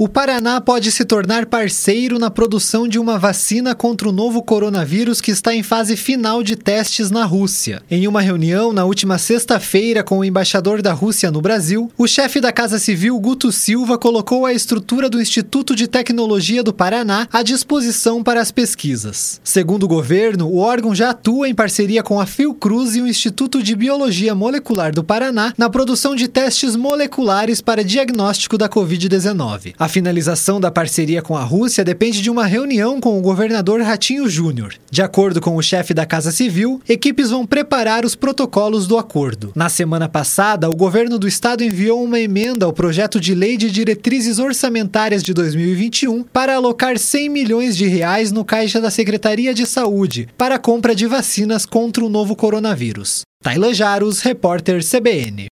O Paraná pode se tornar parceiro na produção de uma vacina contra o novo coronavírus que está em fase final de testes na Rússia. Em uma reunião na última sexta-feira com o embaixador da Rússia no Brasil, o chefe da Casa Civil, Guto Silva, colocou a estrutura do Instituto de Tecnologia do Paraná à disposição para as pesquisas. Segundo o governo, o órgão já atua em parceria com a Fiocruz e o Instituto de Biologia Molecular do Paraná na produção de testes moleculares para diagnóstico da Covid-19. A finalização da parceria com a Rússia depende de uma reunião com o governador Ratinho Júnior. De acordo com o chefe da Casa Civil, equipes vão preparar os protocolos do acordo. Na semana passada, o governo do estado enviou uma emenda ao projeto de lei de diretrizes orçamentárias de 2021 para alocar R$100 milhões no caixa da Secretaria de Saúde para a compra de vacinas contra o novo coronavírus. Taila Jaros, repórter CBN.